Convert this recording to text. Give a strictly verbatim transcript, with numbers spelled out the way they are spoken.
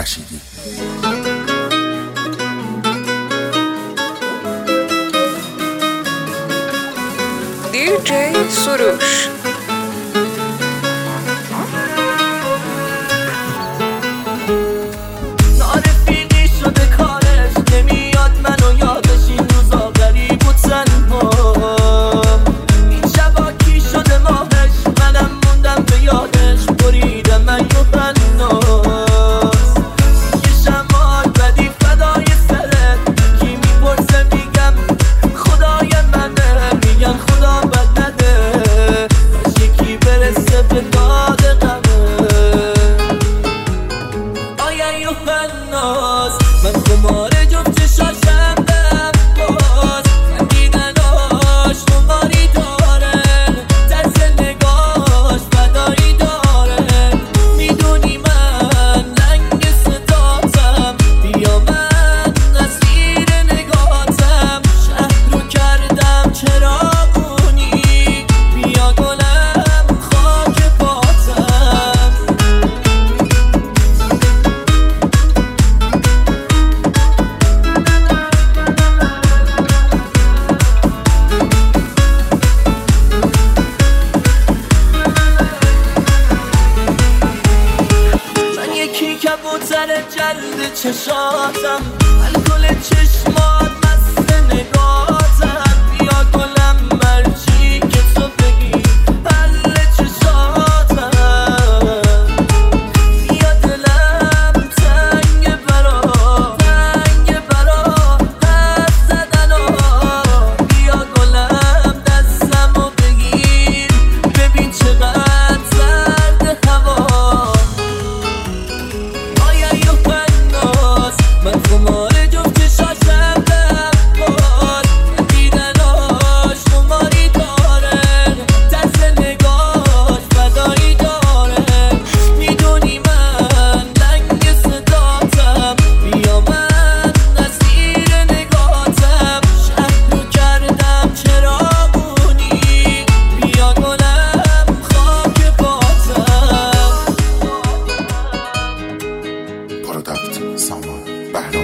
رشیدی. دی جی سروش. من خمار جفت چشاشم دم باز دیدناش خماری داره، طرز نگاش فدایی داره. میدونی من لنگ ستاتم، بیا من اسیر نگاتم. شهر رو کردم چراغونی، بیا گلم خاک پاتم. کبوتر جلد چشاتم، الکل چشمات مست نگاتم. بیا گلم مرچی که تو بگی حل چشاتم. بیا دلم تنگ برا تنگ برا حرف زدن ها. بیا گلم دستمو بگیر ببین چقدر سرد هوا. من خمار جفت چشاشم دم باز دیدناش خماری داره، طرز نگاش فدایی داره. میدونی من لنگ صداتم، بیا من اسیر نگاتم. شهر رو کردم چراغونی، بیا گلم خاک پاتم. پروداکت سامان بهرام